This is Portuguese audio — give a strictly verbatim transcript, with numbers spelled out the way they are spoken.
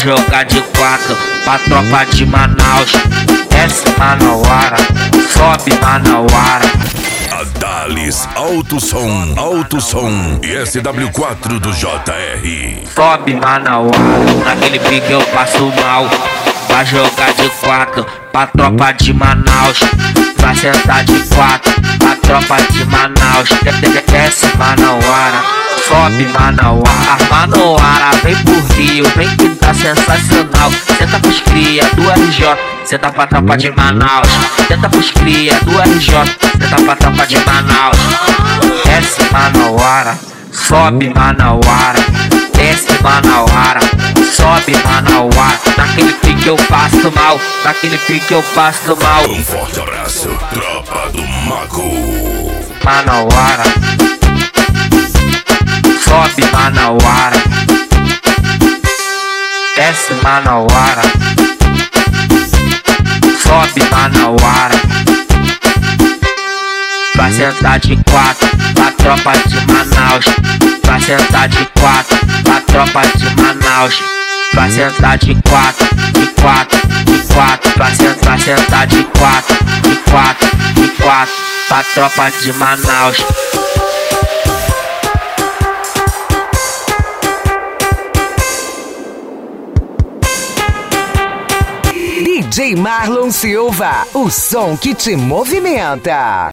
jogar de quatro pra tropa de Manaus. Desce Manauara, sobe Manauara. Adalis Alto Som, Alto Som e S W quatro do J R. Sobe Manauara, naquele pique eu passo mal. Pra jogar de quatro pra tropa de Manaus. Pra sentar de quatro pra tropa de Manaus. Desce Manauara, sobe Manauara. Manauara vem por Rio, vem que tá sensacional. Senta pros cria do R J, senta pra tropa de Manaus. Senta pros cria do R J, senta pra tropa de Manaus. Desce Manauara, sobe Manauara. Desce Manauara, sobe Manauara. Naquele pique eu passo mal, naquele pique eu passo mal. Um forte abraço, tropa do Mago. Manauara, sobe Manauara. Desce Manauara, sobe Manauara. Pra sentar de quatro pra tropa de Manaus. Pra sentar de quatro pra tropa de Manaus. Pra sentar de quatro, de quatro, de quatro. Pra sentar, sentar de quatro, de quatro, de quatro. Pra tropa de Manaus. D J Marlon Silva, o som que te movimenta.